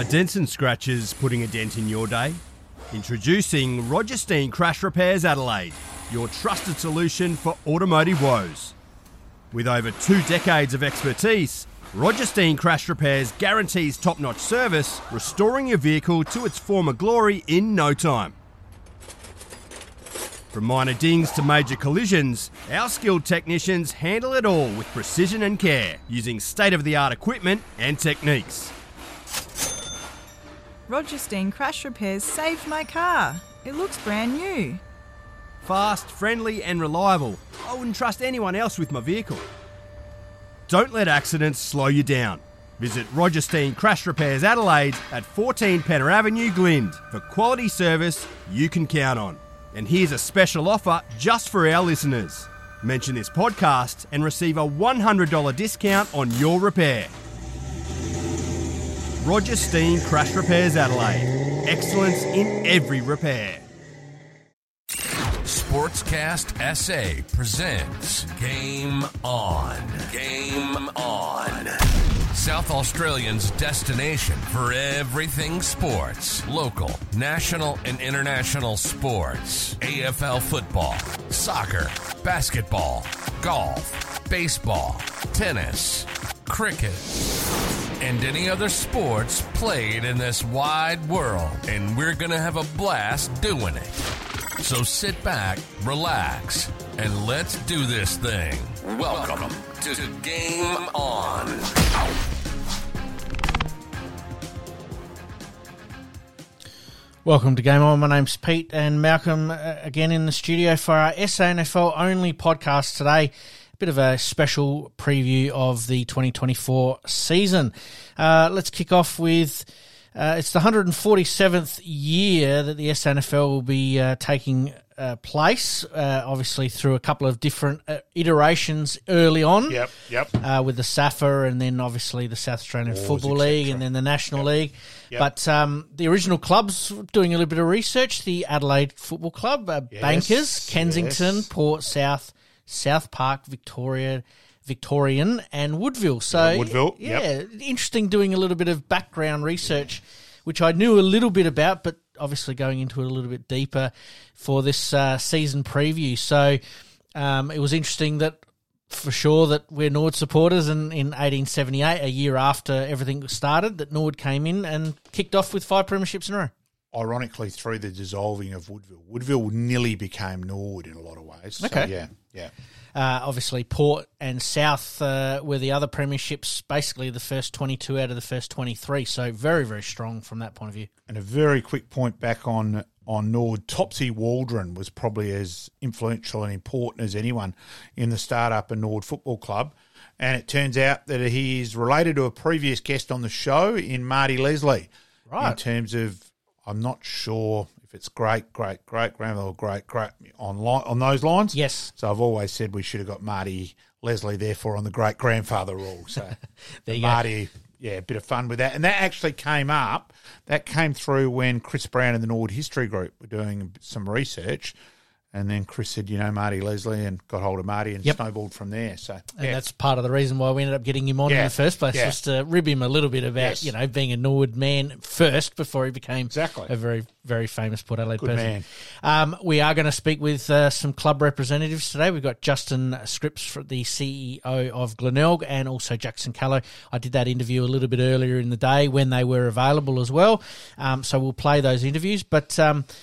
Are dents and scratches putting a dent in your day? Introducing Roger Steen Crash Repairs Adelaide, your trusted solution for automotive woes. With over 2 decades of expertise, Roger Steen Crash Repairs guarantees top-notch service, restoring your vehicle to its former glory in no time. From minor dings to major collisions, our skilled technicians handle it all with precision and care, using state-of-the-art equipment and techniques. Roger Steen Crash Repairs saved my car. It looks brand new. Fast, friendly and reliable. I wouldn't trust anyone else with my vehicle. Don't let accidents slow you down. Visit Roger Steen Crash Repairs Adelaide at 14 Penner Avenue, Glynde for quality service you can count on. And here's a special offer just for our listeners. Mention this podcast and receive a $100 discount on your repair. Roger Steen Crash Repairs Adelaide. Excellence in every repair. Sportscast SA presents Game On. Game On. South Australians' destination for everything sports. Local, national, and international sports. AFL football, soccer, basketball, golf, baseball, tennis, cricket, and any other sports played in this wide world. And we're going to have a blast doing it. So sit back, relax, and let's do this thing. Welcome to Game On. Welcome to Game On. My name's Pete and Malcolm again in the studio for our SANFL only podcast today. A bit of a special preview of the 2024 season. Let's kick off with it's the 147th year that the SANFL will be taking place, obviously through a couple of different iterations early on. Yep. With the SAFA and then obviously the South Australian Football League and then the National League. Yep. But the original clubs, doing a little bit of research, the Adelaide Football Club, Bankers, Kensington, Port South, South Park, Victorian and Woodville. So, Woodville, interesting doing a little bit of background research, which I knew a little bit about, but obviously going into it a little bit deeper for this season preview. So it was interesting that, for sure, that we're Nord supporters, and in 1878, a year after everything started, that Nord came in and kicked off with 5 premierships in a row. Ironically, through the dissolving of Woodville. Woodville nearly became Nord in a lot of ways. Okay. So, yeah. Obviously, Port and South were the other premierships, basically the first 22 out of the first 23. So very, very strong from that point of view. And a very quick point back on Nord. Topsy Waldron was probably as influential and important as anyone in the start-up of Nord Football Club. And it turns out that he is related to a previous guest on the show in Marty Leslie. Right. In terms of, I'm not sure if it's great-grandmother or great-great on those lines. Yes. So I've always said we should have got Marty Leslie, therefore, on the great-grandfather rule. So there you Marty, a bit of fun with that. And that actually came up. That came through when Chris Brown and the Nord History Group were doing some research. And then Chris said, Marty Leslie, and got hold of Marty and snowballed from there. So, and that's part of the reason why we ended up getting him on in the first place, was to rib him a little bit about, being a Nord man first before he became a very, very famous Port Adelaide person. Man. We are going to speak with some club representatives today. We've got Justin Scripps, the CEO of Glenelg, and also Jackson Callow. I did that interview a little bit earlier in the day when they were available as well. So we'll play those interviews. But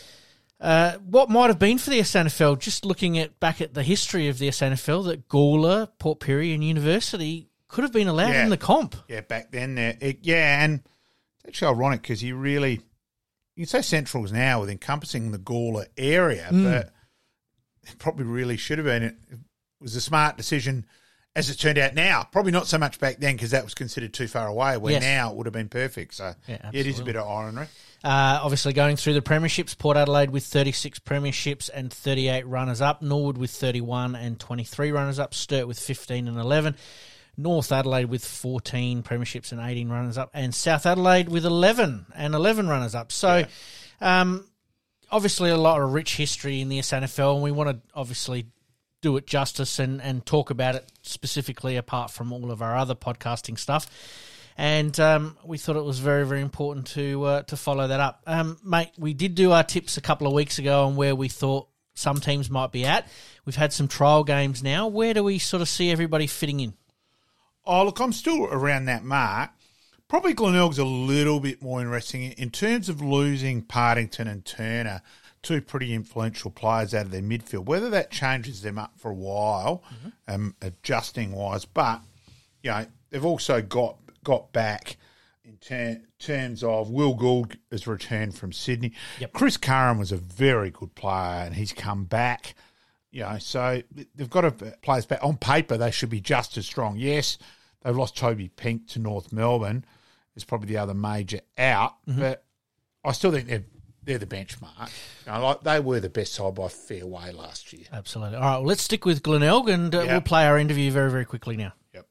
what might have been for the SANFL, just looking back at the history of the SANFL, that Gawler, Port Pirie and University could have been allowed in the comp. Yeah, back then. And it's actually ironic because you can say Central's now with encompassing the Gawler area, but it probably really should have been. It was a smart decision as it turned out now. Probably not so much back then because that was considered too far away, where now it would have been perfect. So it is a bit of irony. Obviously, going through the premierships, Port Adelaide with 36 premierships and 38 runners-up, Norwood with 31 and 23 runners-up, Sturt with 15 and 11, North Adelaide with 14 premierships and 18 runners-up, and South Adelaide with 11 and 11 runners-up. So, obviously, a lot of rich history in the SANFL, and we want to obviously do it justice and talk about it specifically apart from all of our other podcasting stuff. and we thought it was very, very important to follow that up. Mate, we did do our tips a couple of weeks ago on where we thought some teams might be at. We've had some trial games now. Where do we sort of see everybody fitting in? Oh, look, I'm still around that mark. Probably Glenelg's a little bit more interesting in terms of losing Partington and Turner, two pretty influential players out of their midfield. Whether that changes them up for a while, adjusting-wise, but they've also got back in terms of Will Gould has returned from Sydney. Yep. Chris Curran was a very good player, and he's come back. So they've got players back. On paper, they should be just as strong. Yes, they've lost Toby Pink to North Melbourne. It's probably the other major out, but I still think they're the benchmark. They were the best side by a fair way last year. Absolutely. All right, well, let's stick with Glenelg, and we'll play our interview very, very quickly now. Yep.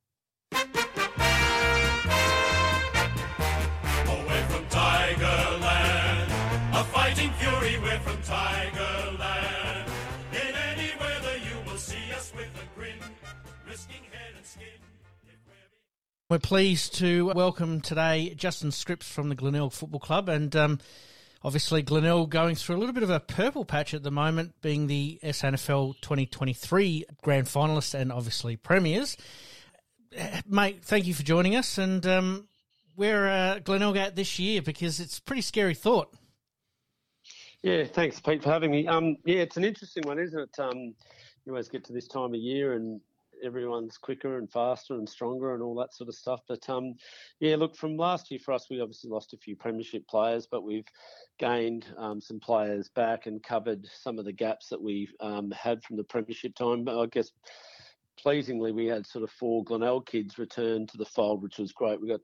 We're from Tigerland, a fighting fury. We're from Tigerland. In any weather, you will see us with a grin, risking head and skin. We're pleased to welcome today Justin Scripps from the Glenelg Football Club, and obviously Glenelg going through a little bit of a purple patch at the moment, being the SANFL 2023 grand finalists and obviously premiers. Mate, thank you for joining us, and where Glenelg at this year, because it's a pretty scary thought. Yeah, thanks, Pete, for having me. It's an interesting one, isn't it? You always get to this time of year and everyone's quicker and faster and stronger and all that sort of stuff. But, look, from last year for us, we obviously lost a few premiership players, but we've gained some players back and covered some of the gaps that we've had from the premiership time. But I guess pleasingly, we had sort of 4 Glenelg kids return to the fold, which was great. We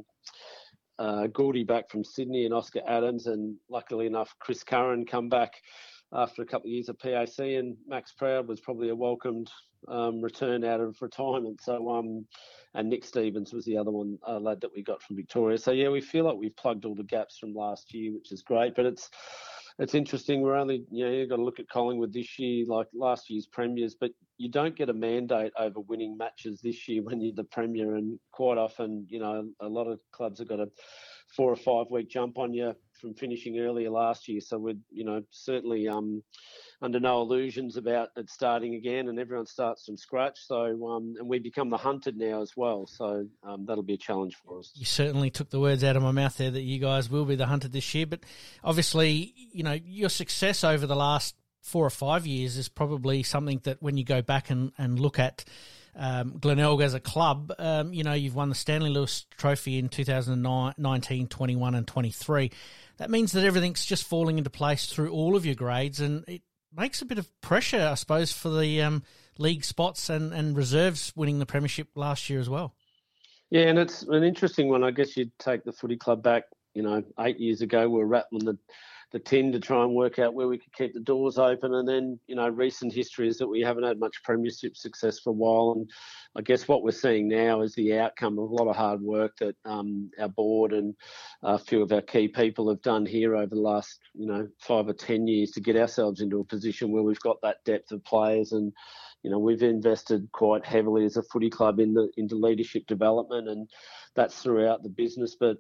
got Gordy back from Sydney and Oscar Adams, and luckily enough, Chris Curran come back after a couple of years of PAC, and Max Proud was probably a welcomed return out of retirement. So, and Nick Stevens was the other one, lad that we got from Victoria. So yeah, we feel like we've plugged all the gaps from last year, which is great. But it's interesting. We're only, you've got to look at Collingwood this year, like last year's premiers, but you don't get a mandate over winning matches this year when you're the premier. And quite often, a lot of clubs have got a 4 or 5 week jump on you from finishing earlier last year. So we're, certainly under no illusions about it starting again, and everyone starts from scratch. So, and we become the hunted now as well. So that'll be a challenge for us. You certainly took the words out of my mouth there that you guys will be the hunted this year. But obviously, your success over the last 4 or 5 years is probably something that when you go back and look at Glenelg as a club, you've won the Stanley Lewis Trophy in 2019, 21 and 23. That means that everything's just falling into place through all of your grades, and it makes a bit of pressure, I suppose, for the league spots and reserves winning the premiership last year as well. Yeah, and it's an interesting one. I guess you'd take the footy club back, 8 years ago. We were rattling the tin to try and work out where we could keep the doors open. And then, recent history is that we haven't had much premiership success for a while. And I guess what we're seeing now is the outcome of a lot of hard work that our board and a few of our key people have done here over the last, 5 or 10 years to get ourselves into a position where we've got that depth of players. And, we've invested quite heavily as a footy club into leadership development, and that's throughout the business, but,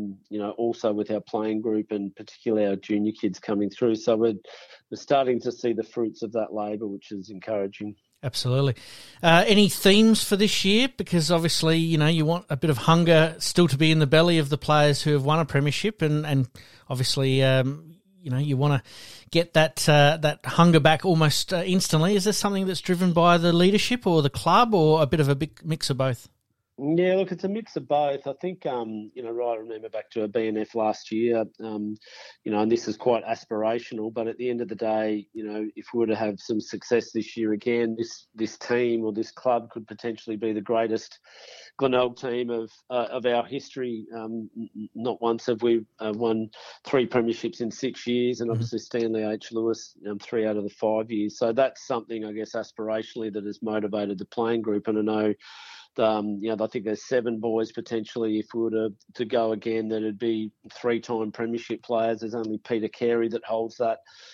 also with our playing group and particularly our junior kids coming through. So we're starting to see the fruits of that labour, which is encouraging. Absolutely. Any themes for this year? Because obviously, you want a bit of hunger still to be in the belly of the players who have won a premiership, and obviously, you want to get that hunger back almost instantly. Is this something that's driven by the leadership or the club, or a bit of a big mix of both? Yeah, look, it's a mix of both. I think, right, I remember back to a BNF last year, and this is quite aspirational, but at the end of the day, if we were to have some success this year again, this team or this club could potentially be the greatest Glenelg team of our history. Not once have we won 3 premierships in 6 years, and obviously Stanley H. Lewis 3 out of the 5 years. So that's something, I guess, aspirationally that has motivated the playing group. And I know, I think there's 7 boys potentially, if we were to go again, that would be 3-time premiership players. There's only Peter Carey that holds that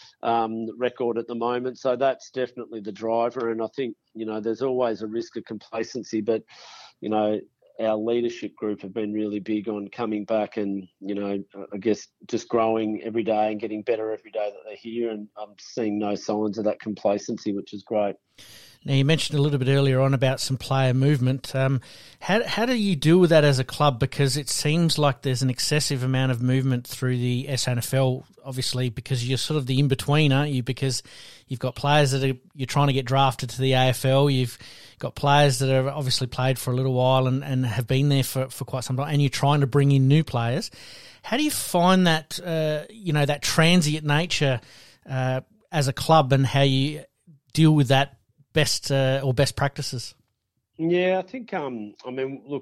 record at the moment. So that's definitely the driver. And I think, there's always a risk of complacency, but, our leadership group have been really big on coming back and, I guess just growing every day and getting better every day that they're here. And I'm seeing no signs of that complacency, which is great. Now, you mentioned a little bit earlier on about some player movement. How do you deal with that as a club? Because it seems like there's an excessive amount of movement through the SANFL, obviously, because you're sort of the in-between, aren't you? Because you've got players you're trying to get drafted to the AFL. You've got players that have obviously played for a little while and have been there for quite some time, and you're trying to bring in new players. How do you find that, that transient nature as a club, and how you deal with that best practices? Yeah, I think, look,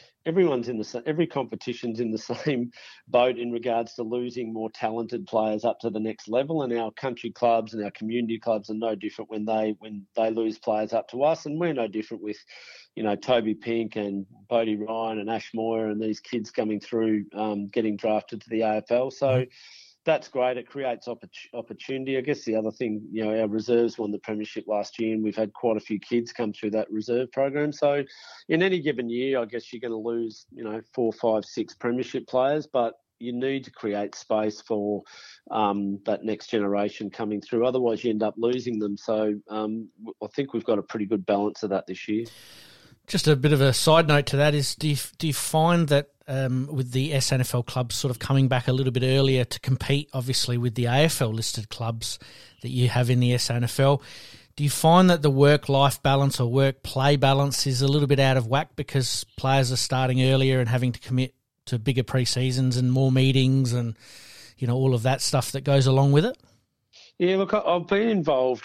every competition's in the same boat in regards to losing more talented players up to the next level, and our country clubs and our community clubs are no different when they lose players up to us, and we're no different with, Toby Pink and Bodie Ryan and Ash Moyer and these kids coming through, getting drafted to the AFL. So that's great. It creates opportunity. I guess the other thing, our reserves won the premiership last year, and we've had quite a few kids come through that reserve program. So in any given year, I guess you're going to lose, 4, 5, 6 premiership players, but you need to create space for that next generation coming through. Otherwise, you end up losing them. So I think we've got a pretty good balance of that this year. Just a bit of a side note to that is, do you find that with the SANFL clubs sort of coming back a little bit earlier to compete, obviously, with the AFL listed clubs that you have in the SANFL, do you find that the work-life balance or work-play balance is a little bit out of whack because players are starting earlier and having to commit to bigger pre-seasons and more meetings and, all of that stuff that goes along with it? Yeah, look, I've been involved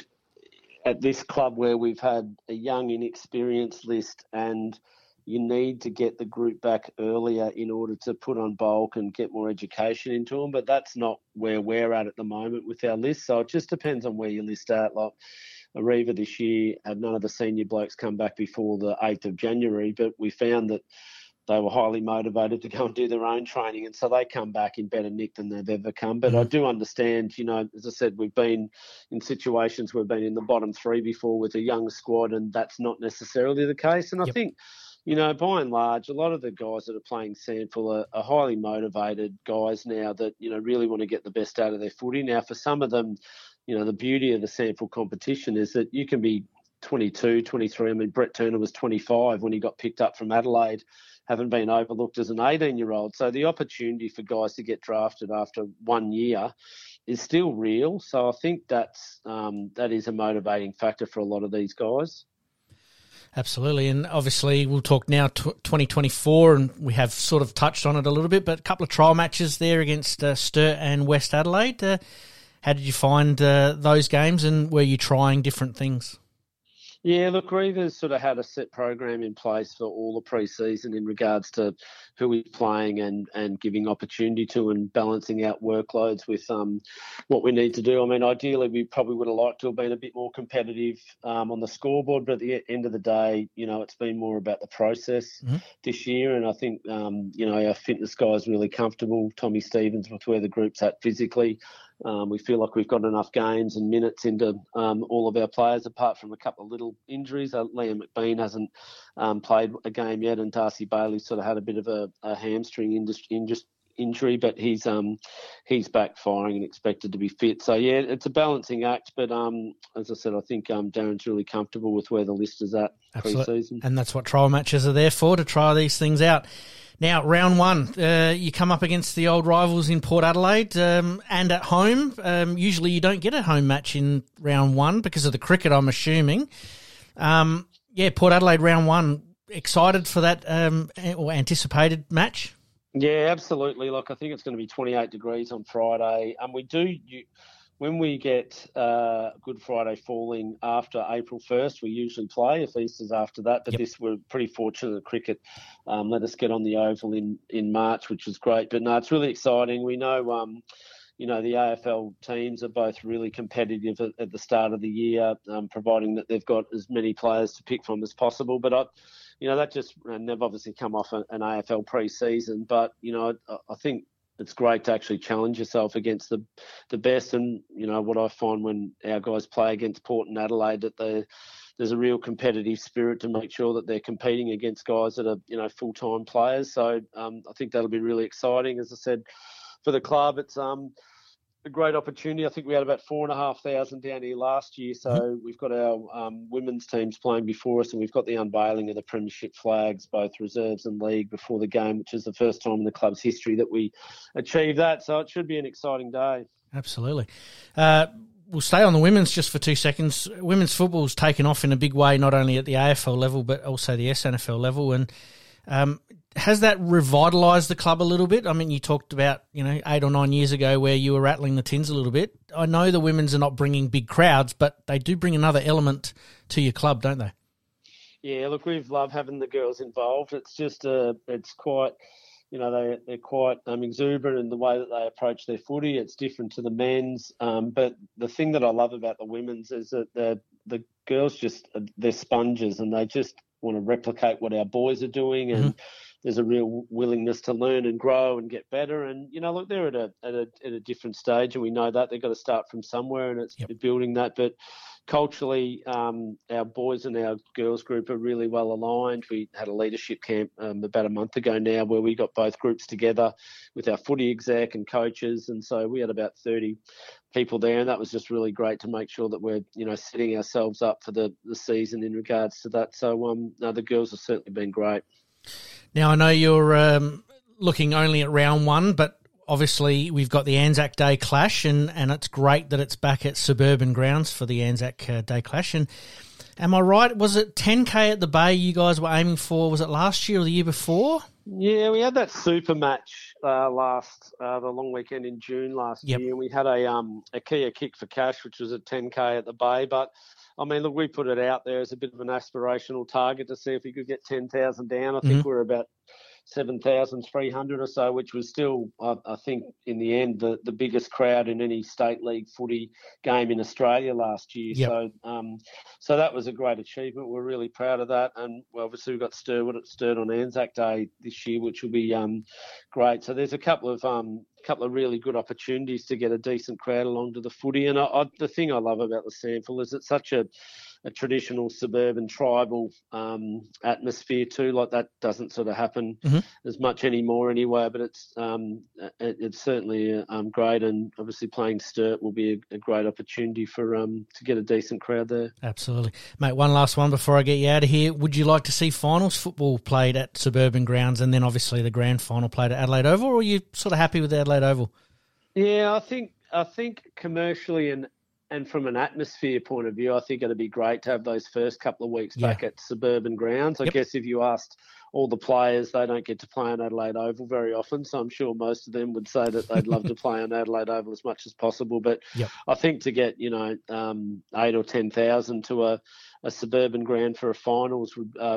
at this club where we've had a young, inexperienced list, and you need to get the group back earlier in order to put on bulk and get more education into them. But that's not where we're at the moment with our list. So it just depends on where your list at. Like Arriva this year had none of the senior blokes come back before the 8th of January, but we found that they were highly motivated to go and do their own training, and so they come back in better nick than they've ever come. But I do understand, as I said, we've been in situations where we've been in the bottom 3 before with a young squad, and that's not necessarily the case. And I think, by and large, a lot of the guys that are playing SANFL are highly motivated guys now that, really want to get the best out of their footy. Now, for some of them, the beauty of the SANFL competition is that you can be 22, 23. I mean, Brett Turner was 25 when he got picked up from Adelaide, haven't been overlooked as an 18-year-old. So the opportunity for guys to get drafted after 1 year is still real. So I think that is a motivating factor for a lot of these guys. Absolutely, and obviously we'll talk now 2024, and we have sort of touched on it a little bit, but a couple of trial matches there against Sturt and West Adelaide. How did you find those games, and were you trying different things? Yeah, look, Reva's sort of had a set program in place for all the pre-season in regards to who he's playing and giving opportunity to and balancing out workloads with what we need to do. I mean, ideally, we probably would have liked to have been a bit more competitive on the scoreboard, but at the end of the day, it's been more about the process this year. And I think, our fitness guy is really comfortable. Tommy Stevens, with where the group's at physically. We feel like we've got enough games and minutes into all of our players, apart from a couple of little injuries. Liam McBean hasn't played a game yet, and Darcy Bailey sort of had a bit of a hamstring injury, but he's back firing and expected to be fit. So, yeah, it's a balancing act, but as I said, I think Darren's really comfortable with where the list is at pre-season. And that's what trial matches are there for, to try these things out. Now, round 1, you come up against the old rivals in Port Adelaide and at home. Usually you don't get a home match in round 1 because of the cricket, I'm assuming. Port Adelaide round 1, excited for that or anticipated match? Yeah, absolutely. Look, I think it's going to be 28 degrees on Friday. When we get Good Friday falling after April 1st, we usually play if Easter's after that. But we're pretty fortunate that cricket let us get on the oval in March, which was great. But no, it's really exciting. We know, the AFL teams are both really competitive at the start of the year, providing that they've got as many players to pick from as possible. But they've obviously come off an AFL pre-season. But, I think it's great to actually challenge yourself against the best. And, what I find when our guys play against Port and Adelaide, that there's a real competitive spirit to make sure that they're competing against guys that are, full-time players. So I think that'll be really exciting. As I said, for the club, it's a great opportunity. I think we had about 4,500 down here last year. So we've got our women's teams playing before us, and we've got the unveiling of the premiership flags, both reserves and league, before the game, which is the first time in the club's history that we achieved that. So it should be an exciting day. Absolutely. We'll stay on the women's just for 2 seconds. Women's football's taken off in a big way, not only at the AFL level, but also the SNFL level. And has that revitalised the club a little bit? I mean, you talked about, 8 or 9 years ago where you were rattling the tins a little bit. I know the women's are not bringing big crowds, but they do bring another element to your club, don't they? Yeah, look, we've loved having the girls involved. It's just, it's quite, they're quite exuberant in the way that they approach their footy. It's different to the men's. But the thing that I love about the women's is that the girls they're sponges, and they just want to replicate what our boys are doing, and there's a real willingness to learn and grow and get better. And look, they're at a different stage, and we know that they've got to start from somewhere, and it's building that. But culturally, our boys and our girls group are really well aligned. We had a leadership camp about a month ago now, where we got both groups together with our footy exec and coaches, and so we had about 30 people there, and that was just really great to make sure that we're setting ourselves up for the season in regards to that. So the girls have certainly been great. Now, I know you're looking only at round one, but obviously we've got the Anzac Day clash, and it's great that it's back at Suburban Grounds for the Anzac Day clash. And am I right? Was it 10K at the Bay you guys were aiming for? Was it last year or the year before? Yeah, we had that super match the long weekend in June last year, and we had a Kia Kick for Cash, which was at 10K at the Bay. But I mean, look, we put it out there as a bit of an aspirational target to see if we could get 10,000 down. I think we're about 7,300 or so, which was still, I think, in the end, the biggest crowd in any state league footy game in Australia last year. Yep. So that was a great achievement. We're really proud of that. And obviously we've got Sturt on Anzac Day this year, which will be great. So there's a couple of really good opportunities to get a decent crowd along to the footy. And the thing I love about the SANFL is it's such a traditional suburban tribal atmosphere too. Like, that doesn't sort of happen as much anymore anyway, but it's certainly great, and obviously playing Sturt will be a great opportunity for to get a decent crowd there. Absolutely. Mate, one last one before I get you out of here. Would you like to see finals football played at Suburban Grounds, and then obviously the grand final played at Adelaide Oval, or are you sort of happy with Adelaide Oval? Yeah, I think commercially and from an atmosphere point of view, I think it'd be great to have those first couple of weeks back at Suburban Grounds. I guess if you asked all the players, they don't get to play on Adelaide Oval very often, so I'm sure most of them would say that they'd love to play on Adelaide Oval as much as possible. But I think to get 8 or 10,000 to a Suburban Ground for a finals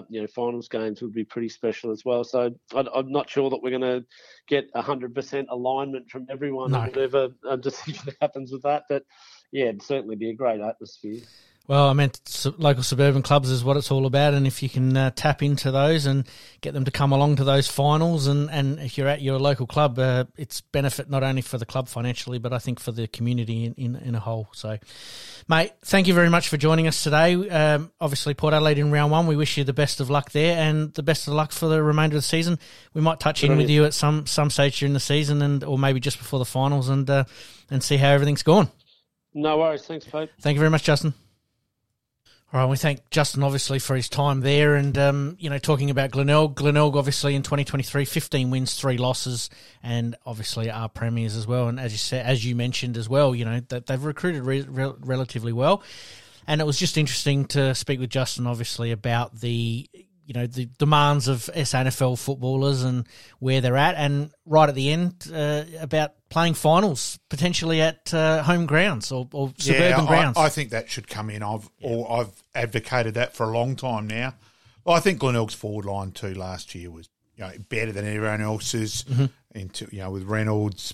games would be pretty special as well. So I'm not sure that we're going to get 100% alignment from everyone or whatever decision happens with that, but yeah, it'd certainly be a great atmosphere. Well, I meant local suburban clubs is what it's all about, and if you can tap into those and get them to come along to those finals, and if you're at your local club, it's benefit not only for the club financially, but I think for the community in a whole. So, mate, thank you very much for joining us today. Obviously, Port Adelaide in round one, we wish you the best of luck there, and the best of luck for the remainder of the season. We might touch in with you at some stage during the season, or maybe just before the finals, and see how everything's gone. No worries. Thanks, Pete. Thank you very much, Justin. All right, we thank Justin, obviously, for his time there, and, talking about Glenelg. Glenelg, obviously, in 2023, 15 wins, 3 losses, and obviously are premiers as well. And as you mentioned as well, that they've recruited relatively well. And it was just interesting to speak with Justin, obviously, about the demands of SANFL footballers and where they're at, and right at the end about playing finals potentially at home grounds or suburban grounds. I think that should come in. I've advocated that for a long time now. Well, I think Glenelg's forward line too last year was better than everyone else's. With Reynolds,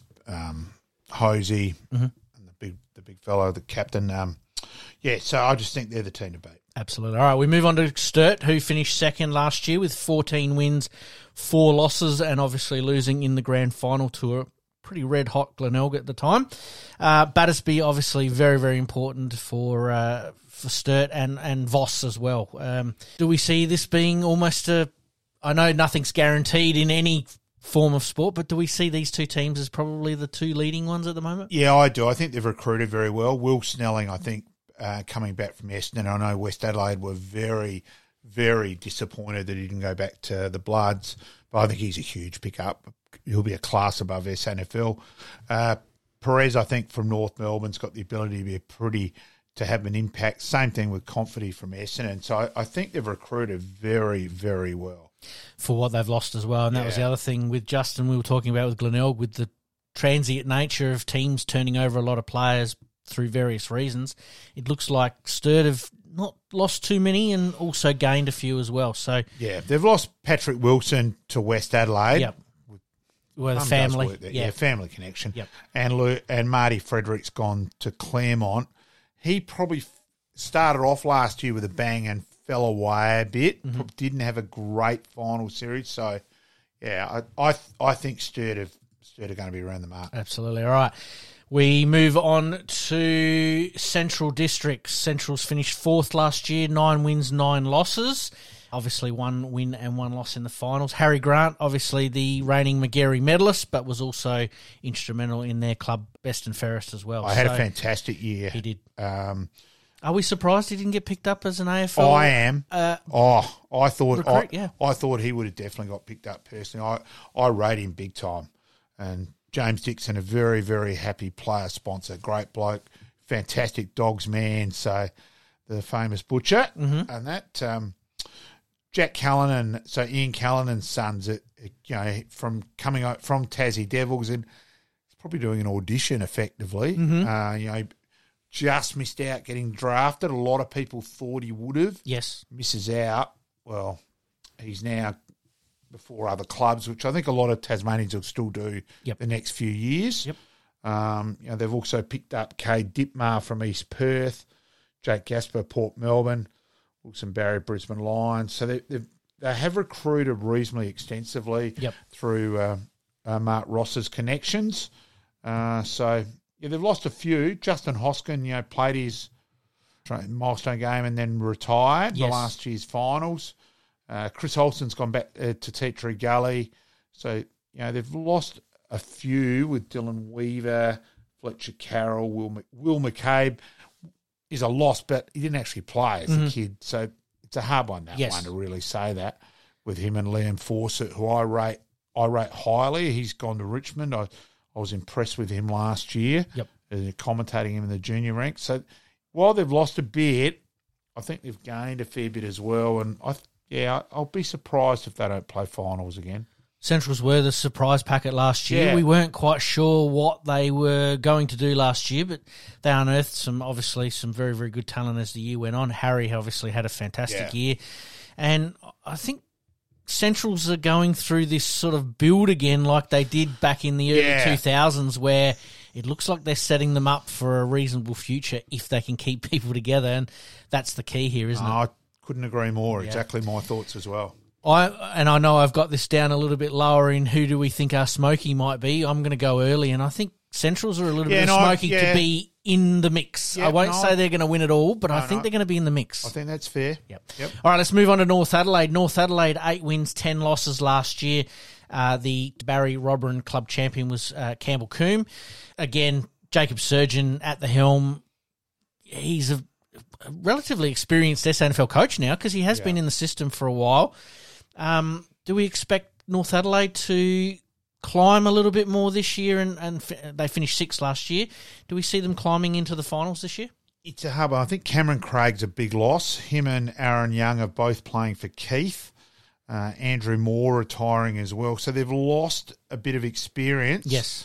Hosey, and the big fellow, the captain. So I just think they're the team to beat. Absolutely. All right, we move on to Sturt, who finished second last year with 14 wins, 4 losses, and obviously losing in the grand final to a pretty red-hot Glenelg at the time. Battersby, obviously, very, very important for Sturt and Voss as well. Do we see this being almost I know nothing's guaranteed in any form of sport, but do we see these two teams as probably the two leading ones at the moment? Yeah, I do. I think they've recruited very well. Will Snelling, I think, coming back from Essendon, I know West Adelaide were very, very disappointed that he didn't go back to the Bloods, but I think he's a huge pickup. He'll be a class above SANFL. Perez, I think, from North Melbourne's got the ability to have an impact. Same thing with Confidey from Essendon. So I think they've recruited very, very well. For what they've lost as well. And that was the other thing with Justin we were talking about with Glenelg, with the transient nature of teams turning over a lot of players through various reasons. It looks like Sturt have not lost too many and also gained a few as well. So yeah, they've lost Patrick Wilson to West Adelaide. Yep. Well, the family. Yeah, family connection. Yep. And Marty Frederick's gone to Claremont. He probably started off last year with a bang and fell away a bit. Mm-hmm. Didn't have a great final series. So, yeah, I think Sturt are going to be around the mark. Absolutely. All right. We move on to Central Districts. Central's finished 4th last year, 9 wins, 9 losses. Obviously 1 win and 1 loss in the finals. Harry Grant, obviously the reigning Magarey medalist, but was also instrumental in their club best and fairest as well. I had a fantastic year. He did. Are we surprised he didn't get picked up as an AFL? I am. I thought recruit, I thought he would have definitely got picked up personally. I rate him big time. And James Dixon, a very, very happy player sponsor, great bloke, fantastic dogs man. So the famous butcher and that Jack Callanan. So Ian Callanan's sons, from coming out from Tassie Devils, and he's probably doing an audition effectively. Just missed out getting drafted. A lot of people thought he would have. Yes. Misses out. Well, he's now before other clubs, which I think a lot of Tasmanians will still do the next few years. Yep. They've also picked up Cade Dipmar from East Perth, Jake Gasper, Port Melbourne, Wilson Barry, Brisbane Lions. So they have recruited reasonably extensively through Mark Ross's connections. They've lost a few. Justin Hoskin, played his milestone game and then retired the last year's finals. Chris Olsen's gone back to Tea Tree Gully. So, they've lost a few with Dylan Weaver, Fletcher Carroll, Will McCabe is a loss, but he didn't actually play as a kid. So it's a hard one, that one, to really say that with him and Liam Fawcett, who I rate highly. He's gone to Richmond. I was impressed with him last year, commentating him in the junior ranks. So while they've lost a bit, I think they've gained a fair bit as well. And I'll be surprised if they don't play finals again. Centrals were the surprise packet last year. Yeah. We weren't quite sure what they were going to do last year, but they unearthed some very, very good talent as the year went on. Harry obviously had a fantastic year. And I think Centrals are going through this sort of build again like they did back in the early 2000s, where it looks like they're setting them up for a reasonable future if they can keep people together, and that's the key here, isn't it? I couldn't agree more. Exactly my thoughts as well. I know I've got this down a little bit lower in who do we think our smoky might be. I'm going to go early, and I think Centrals are a little bit smoky to be in the mix. I won't say they're going to win it all, but I think they're going to be in the mix. I think that's fair. Yep. All right, let's move on to North Adelaide. North Adelaide, 8 wins, 10 losses last year. The Barry Robran club champion was Campbell Coombe. Again, Jacob Surgeon at the helm. He's a relatively experienced SANFL coach now because he has been in the system for a while. Do we expect North Adelaide to climb a little bit more this year? And they finished 6th last year. Do we see them climbing into the finals this year? It's a hard one. I think Cameron Craig's a big loss. Him and Aaron Young are both playing for Keith. Andrew Moore retiring as well. So they've lost a bit of experience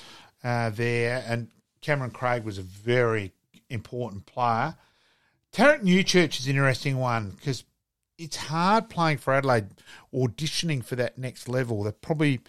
there. And Cameron Craig was a very important player. Tarek Newchurch is an interesting one because it's hard playing for Adelaide, auditioning for that next level. They're probably,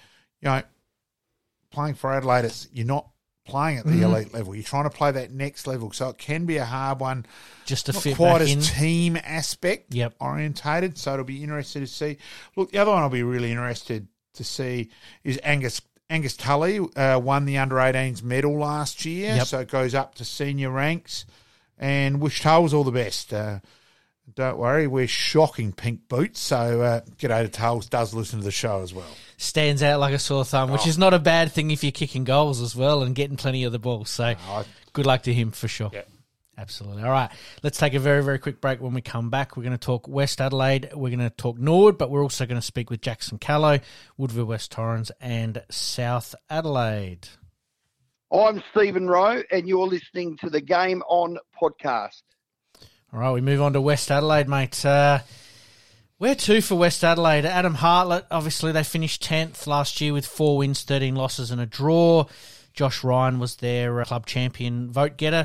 playing for Adelaide, you're not playing at the elite level. You're trying to play that next level. So it can be a hard one. Just to not fit quite back as in. Team aspect orientated. So it'll be interesting to see. Look, the other one I'll be really interested to see is Angus Angus Tully won the under-18s medal last year, Yep. so it goes up to senior ranks. And wish Tulls all the best. Don't worry, we're shocking pink boots, so g'day to Tulls, does listen to the show as well. Stands out like a sore thumb, which is not a bad thing if you're kicking goals as well and getting plenty of the ball. So good luck to him for sure. Yep. Absolutely. All right, let's take a very, very quick break. When we come back, we're going to talk West Adelaide, we're going to talk Norwood, but we're also going to speak with Jackson Callow, Woodville West Torrens and South Adelaide. I'm Stephen Rowe, and you're listening to the Game On podcast. All right, we move on to West Adelaide, mate. Where to for West Adelaide? Adam Hartlett, obviously they finished 10th last year with 4 wins, 13 losses and a draw. Josh Ryan was their club champion vote getter.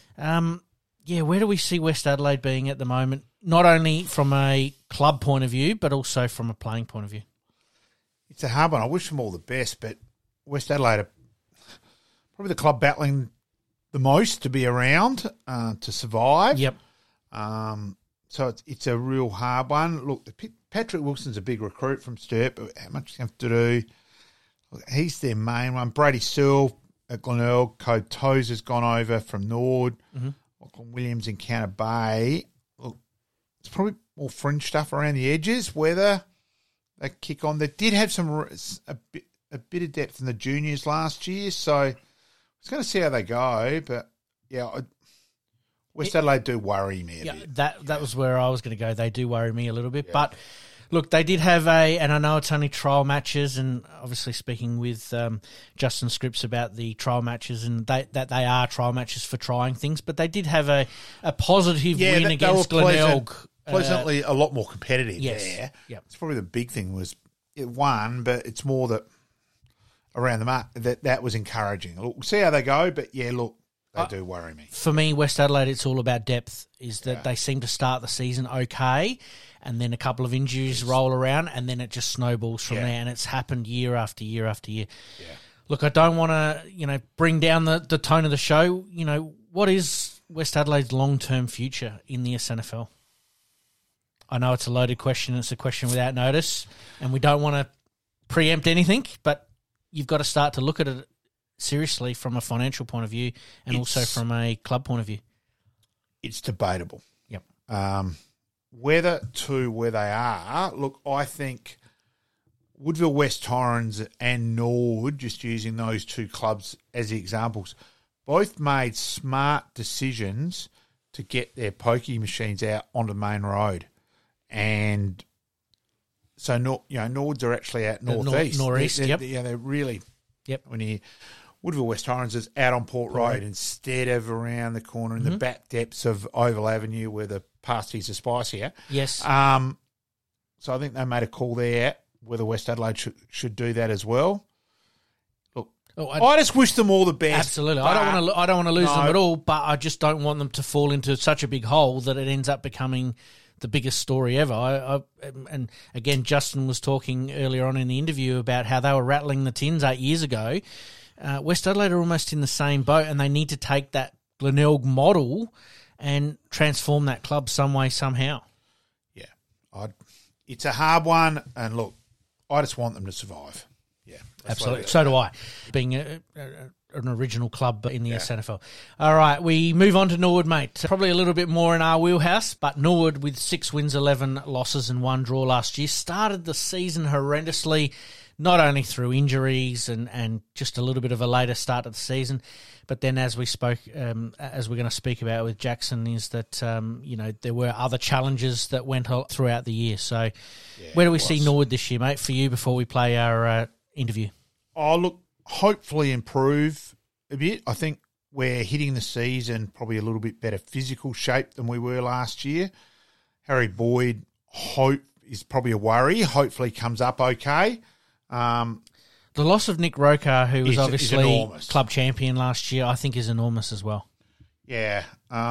Where do we see West Adelaide being at the moment? Not only from a club point of view, but also from a playing point of view. It's a hard one. I wish them all the best, but West Adelaide are probably the club battling the most to be around, to survive. Yep. So it's a real hard one. Look, Patrick Wilson's a big recruit from Sturt, but how much do you have to do? Look, he's their main one. Brady Sewell at Glenelg. Code Tozer's gone over from Nord. Lachlan Williams in Counter Bay. Look, it's probably more fringe stuff around the edges, whether they kick on. They did have a bit of depth in the juniors last year, so it's going to see how they go. But, yeah, West Adelaide do worry me a bit. That was where I was going to go. They do worry me a little bit. Yeah. But, look, they did have and I know it's only trial matches, and obviously speaking with Justin Scripps about the trial matches, and that they are trial matches for trying things, but they did have a positive win against Glenelg. Pleasantly a lot more competitive there. Yep. It's probably the big thing was it won, but it's more that around the mark that was encouraging. Look, we'll see how they go, but, yeah, look, they do worry me. For me, West Adelaide, it's all about depth, is that they seem to start the season okay, and then a couple of injuries roll around, and then it just snowballs from there, and it's happened year after year after year. Yeah. Look, I don't want to, bring down the tone of the show. What is West Adelaide's long-term future in the SNFL? I know it's a loaded question. It's a question without notice, and we don't want to preempt anything, but you've got to start to look at it seriously from a financial point of view and also from a club point of view. It's debatable. Yep. Where they are, look, I think Woodville West Torrens and Norwood, just using those two clubs as the examples, both made smart decisions to get their pokey machines out onto the main road. And so, Nords are actually out northeast. Northeast, yep. They're really... Yep. When you Woodville West Torrens is out on Port Road instead of around the corner in the back depths of Oval Avenue where the pasties are spicier. Yes. So I think they made a call there whether West Adelaide should do that as well. Look, I just wish them all the best. Absolutely. I don't want to lose them at all, but I just don't want them to fall into such a big hole that it ends up becoming the biggest story ever. And again, Justin was talking earlier on in the interview about how they were rattling the tins 8 years ago. West Adelaide are almost in the same boat, and they need to take that Glenelg model and transform that club some way, somehow. Yeah. It's a hard one, and look, I just want them to survive. Yeah. Absolutely. So do I. Being an original club in the SNFL. All right, we move on to Norwood, mate. Probably a little bit more in our wheelhouse, but Norwood with 6 wins, 11 losses and 1 draw last year started the season horrendously, not only through injuries and just a little bit of a later start of the season, but then as we spoke, as we're going to speak about with Jackson, is that, there were other challenges that went throughout the year. So where do we see Norwood this year, mate, for you before we play our interview? Oh, look, hopefully improve a bit. I think we're hitting the season probably a little bit better physical shape than we were last year. Harry Boyd is probably a worry. Hopefully comes up okay. The loss of Nick Rokar, who was obviously club champion last year, I think is enormous as well. Yeah.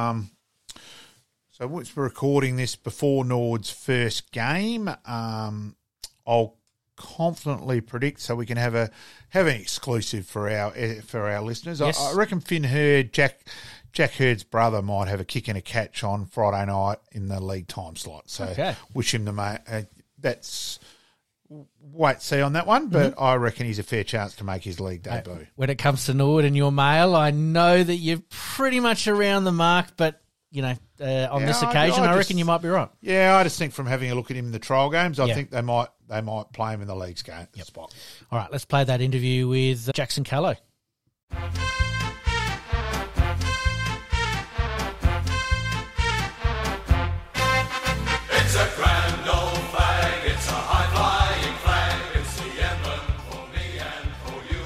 So we're recording this before Nord's first game. I'll confidently predict so we can have an exclusive for our listeners. Yes. I reckon Finn Hurd, Jack Hurd's brother, might have a kick and a catch on Friday night in the league time slot. So wish him the mate. wait see on that one, but I reckon he's a fair chance to make his league debut. When it comes to Norwood and your mail, I know that you're pretty much around the mark, but, on this occasion, I reckon you might be right. Yeah, I just think from having a look at him in the trial games, I think they might play him in the league's game spot. All right, let's play that interview with Jackson Callow. It's a grand old flag, it's a high-flying flag, it's the emblem for me and for you.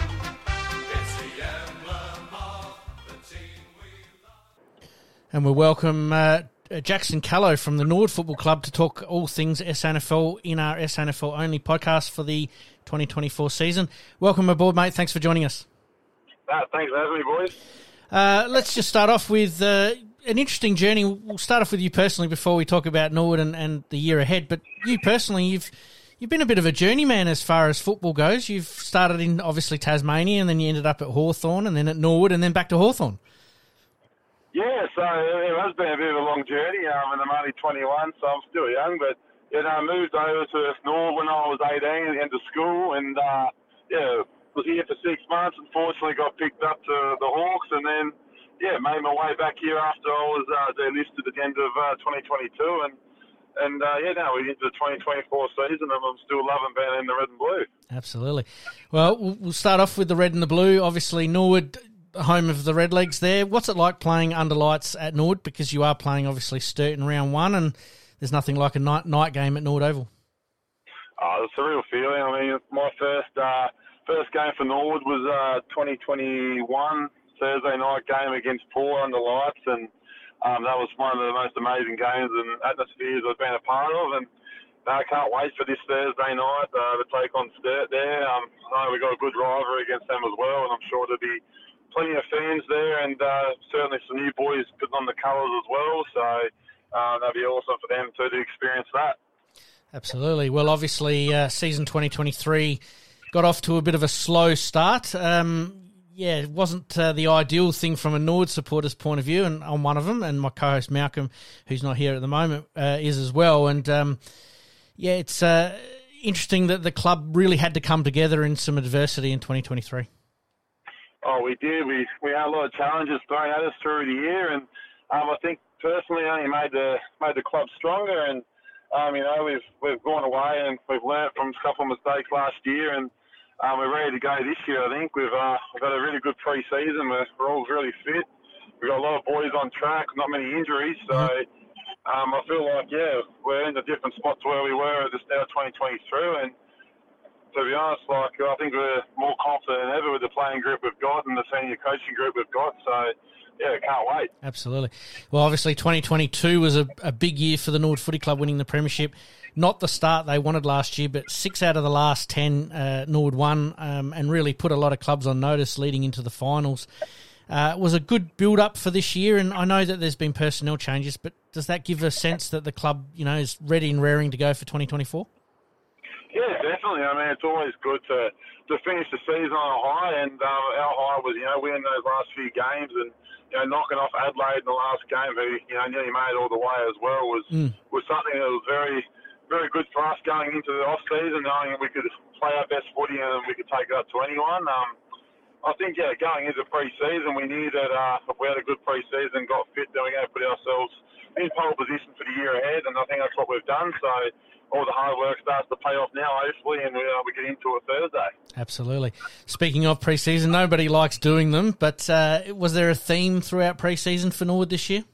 It's the emblem of the team we love. And we welcome Jackson Callow from the Norwood Football Club to talk all things SANFL in our SANFL only podcast for the 2024 season. Welcome aboard, mate. Thanks for joining us. Thanks for having me, boys. Let's just start off with an interesting journey. We'll start off with you personally before we talk about Norwood and the year ahead. But you personally, you've been a bit of a journeyman as far as football goes. You've started in, obviously, Tasmania, and then you ended up at Hawthorn, and then at Norwood, and then back to Hawthorn. Yeah, so it has been a bit of a long journey, and I'm only 21, so I'm still young. But, I moved over to Norwood when I was 18, into school, and, was here for 6 months. Unfortunately, got picked up to the Hawks, and then, made my way back here after I was delisted at the end of 2022, and now we're into the 2024 season, and I'm still loving being in the red and blue. Absolutely. Well, we'll start off with the red and the blue. Obviously, Norwood, home of the Redlegs there. What's it like playing under lights at Norwood? Because you are playing, obviously, Sturt in round one, and there's nothing like a night game at Norwood Oval. Oh, it's a real feeling. I mean, my first game for Norwood was 2021 Thursday night game against Port under lights, and that was one of the most amazing games and atmospheres I've been a part of, and I can't wait for this Thursday night to take on Sturt there. I know we've got a good rivalry against them as well, and I'm sure there'll be plenty of fans there, and certainly some new boys putting on the colours as well, so that'd be awesome for them too to experience that. Absolutely. Well, obviously, season 2023 got off to a bit of a slow start. It wasn't the ideal thing from a Norwood supporter's point of view, and I'm one of them, and my co-host Malcolm, who's not here at the moment, is as well. And, it's interesting that the club really had to come together in some adversity in 2023. Oh, we did. We had a lot of challenges thrown at us through the year, and I think personally only made the club stronger. And we've gone away and we've learnt from a couple of mistakes last year, and we're ready to go this year. I think we've got a really good pre-season. We're all really fit. We've got a lot of boys on track, not many injuries. So I feel like we're in a different spot to where we were at the start of 2023, and to be honest, I think we're more confident than ever with the playing group we've got and the senior coaching group we've got. So, can't wait. Absolutely. Well, obviously, 2022 was a big year for the Norwood Footy Club winning the premiership. Not the start they wanted last year, but 6 out of the last 10 Norwood won, and really put a lot of clubs on notice leading into the finals. It was a good build-up for this year, and I know that there's been personnel changes, but does that give a sense that the club, is ready and raring to go for 2024? Yeah, definitely. I mean, it's always good to finish the season on a high, and our high was, winning those last few games and, knocking off Adelaide in the last game, who, nearly made all the way as well, was something that was very, very good for us going into the off-season, knowing that we could play our best footy and we could take it up to anyone. I think, going into pre-season, we knew that if we had a good pre-season, got fit, then we're going to put ourselves in pole position for the year ahead, and I think that's what we've done. So all the hard work starts to pay off now, hopefully, and we get into it Thursday. Absolutely. Speaking of pre-season, nobody likes doing them, but was there a theme throughout pre-season for Norwood this year?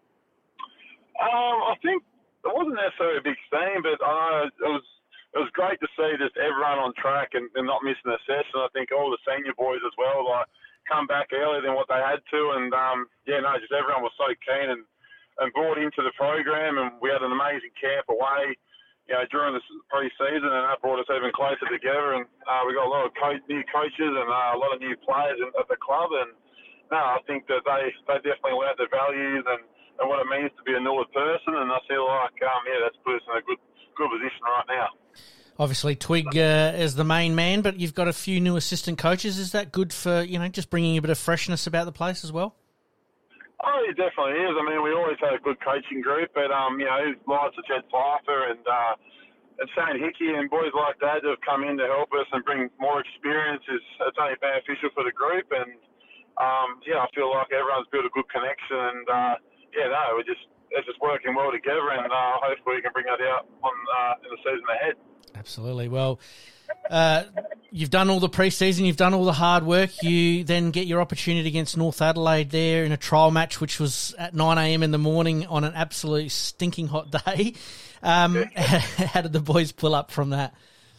I think it wasn't necessarily a big theme, but it was great to see just everyone on track and not missing a session. I think all the senior boys as well, come back earlier than what they had to, and just everyone was so keen and brought into the program, and we had an amazing camp away during the pre-season, and that brought us even closer together, and we got a lot of new coaches and a lot of new players at the club, and I think that they definitely learned the values and what it means to be a Norwood person, and I feel like that's put us in a good position right now. Obviously, Twig is the main man, but you've got a few new assistant coaches. Is that good for just bringing a bit of freshness about the place as well? Oh, it definitely is. I mean, we always had a good coaching group, but, likes of Jed Pfeiffer and, Shane Hickey and boys like that have come in to help us and bring more experience. It's only beneficial for the group, and I feel like everyone's built a good connection, and it's just working well together, and hopefully we can bring that out in the season ahead. Absolutely. Well, you've done all the pre-season, you've done all the hard work. You then get your opportunity against North Adelaide there in a trial match, which was at 9 a.m. in the morning on an absolute stinking hot day. How did the boys pull up from that?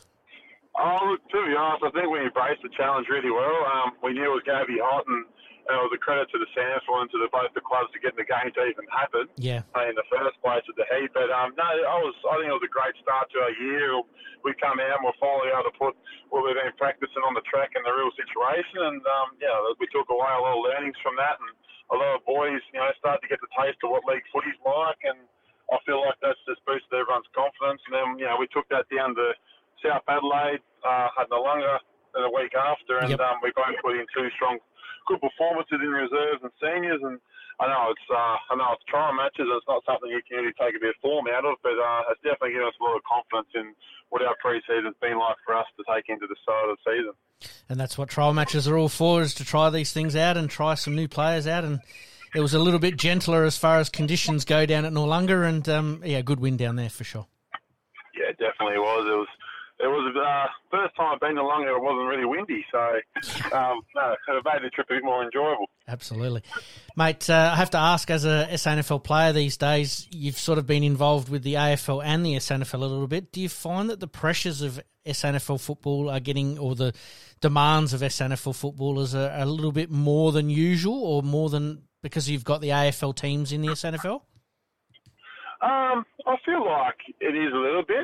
Oh, look, to be honest, I think we embraced the challenge really well. We knew it was going to be hot, and it was a credit to the SANFL and to both the clubs to getting the game to even happen. Yeah. In the first place at the heat. But I think it was a great start to our year. We come out and we're finally able to put what we've been practicing on the track in the real situation. And we took away a lot of learnings from that, and a lot of boys, started to get the taste of what league footy's like. And I feel like that's just boosted everyone's confidence. And then, we took that down to South Adelaide, had Noongar the week after, and we both put in two strong, good performances in reserves and seniors. And I know it's trial matches. It's not something you can really take a bit of form out of, but it's definitely given us a lot of confidence in what our pre-season's been like for us to take into the start of the season. And that's what trial matches are all for, is to try these things out and try some new players out. And it was a little bit gentler as far as conditions go down at Noongar, and good win down there for sure. Yeah, it definitely was. It was the first time I've been to Noongar. It wasn't really windy, so it made the trip a bit more enjoyable. Absolutely. Mate, I have to ask, as a SANFL player these days, you've sort of been involved with the AFL and the SANFL a little bit. Do you find that the pressures of SANFL football are getting, or the demands of SANFL footballers are a little bit more than usual, or more than because you've got the AFL teams in the SANFL? I feel like it is a little bit.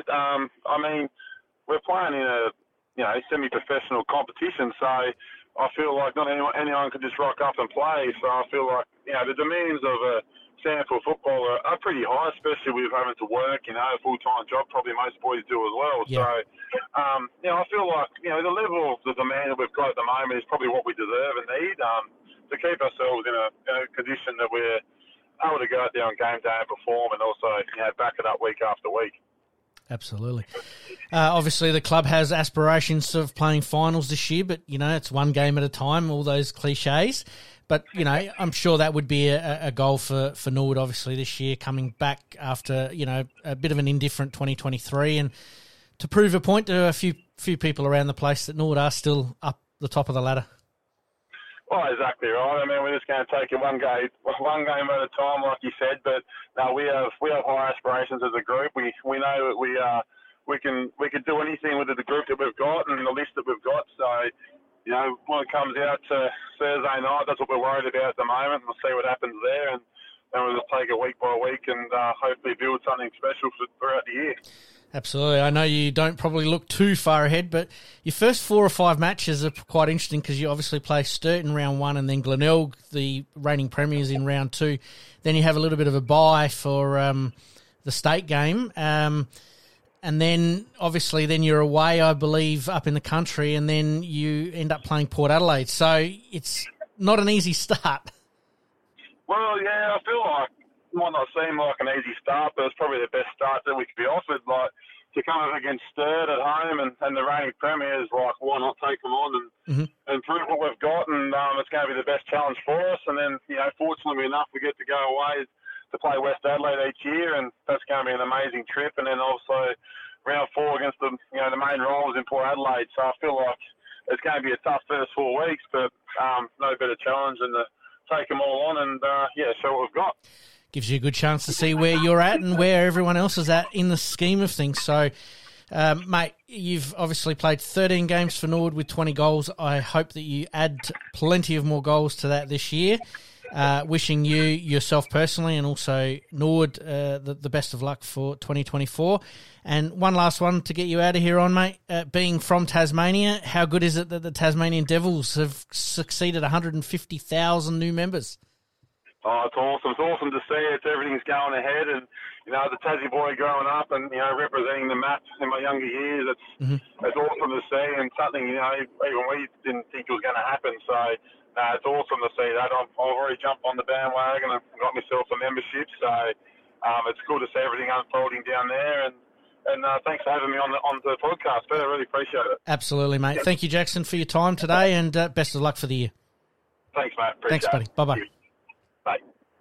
We're playing in a semi-professional competition, so I feel like not anyone can just rock up and play. So I feel like the demands of a SANFL footballer are pretty high, especially with having to work, a full-time job. Probably most boys do as well. Yeah. So I feel like the level of the demand that we've got at the moment is probably what we deserve and need to keep ourselves in a condition that we're able to go out there on game day and perform, and also back it up week after week. Absolutely. Obviously, the club has aspirations of playing finals this year, but, it's one game at a time, all those cliches. But, I'm sure that would be a goal for Norwood, obviously, this year, coming back after, a bit of an indifferent 2023, and to prove a point to a few people around the place that Norwood are still up the top of the ladder. Well, exactly right. We're just going to take it one game at a time, like you said. But no, we have high aspirations as a group. We know that we can do anything with the group that we've got and the list that we've got. So, when it comes out to Thursday night, that's what we're worried about at the moment. We'll see what happens there, and then we'll just take it week by week and hopefully build something special throughout the year. Absolutely. I know you don't probably look too far ahead, but your first 4 or 5 matches are quite interesting because you obviously play Sturt in round 1 and then Glenelg, the reigning premiers, in round 2. Then you have a little bit of a bye for the state game. And then, obviously, then you're away, I believe, up in the country, and then you end up playing Port Adelaide. So it's not an easy start. Well, yeah, I feel like it might not seem like an easy start, but it's probably the best start that we could be offered. Like, to come up against Sturt at home and the reigning premiers, like, why not take them on and prove what we've got? And it's going to be the best challenge for us. And then, fortunately enough, we get to go away to play West Adelaide each year, and that's going to be an amazing trip. And then also round 4 against the main rivals in Port Adelaide. So I feel like it's going to be a tough first 4 weeks, but no better challenge than to take them all on and show what we've got. Gives you a good chance to see where you're at and where everyone else is at in the scheme of things. So, mate, you've obviously played 13 games for Norwood with 20 goals. I hope that you add plenty of more goals to that this year. Wishing you, yourself personally, and also Norwood, the best of luck for 2024. And one last one to get you out of here on, mate. Being from Tasmania, how good is it that the Tasmanian Devils have succeeded 150,000 new members? Oh, it's awesome. It's awesome to see it. Everything's going ahead. And, the Tassie boy growing up and, representing the map in my younger years, it's awesome to see, and something, even we didn't think it was going to happen. So, it's awesome to see that. I've already jumped on the bandwagon and got myself a membership. So, it's cool to see everything unfolding down there. And And thanks for having me on the podcast, Ben. I really appreciate it. Absolutely, mate. Thank you, Jackson, for your time today, and best of luck for the year. Thanks, mate. Appreciate Thanks, buddy. it. Bye-bye. Bye.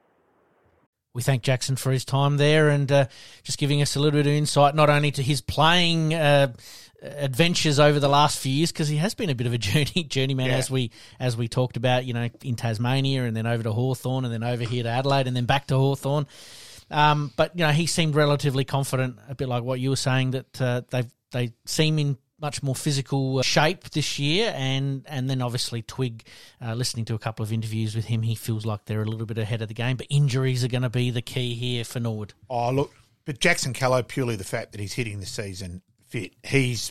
We thank Jackson for his time there and just giving us a little bit of insight, not only to his playing adventures over the last few years, because he has been a bit of a journeyman, as we talked about, in Tasmania and then over to Hawthorn and then over here to Adelaide and then back to Hawthorn. But he seemed relatively confident, a bit like what you were saying, that they seem in much more physical shape this year, and then obviously Twig, listening to a couple of interviews with him, he feels like they're a little bit ahead of the game, but injuries are going to be the key here for Norwood. Oh, look, but Jackson Callow, purely the fact that he's hitting the season fit, he's,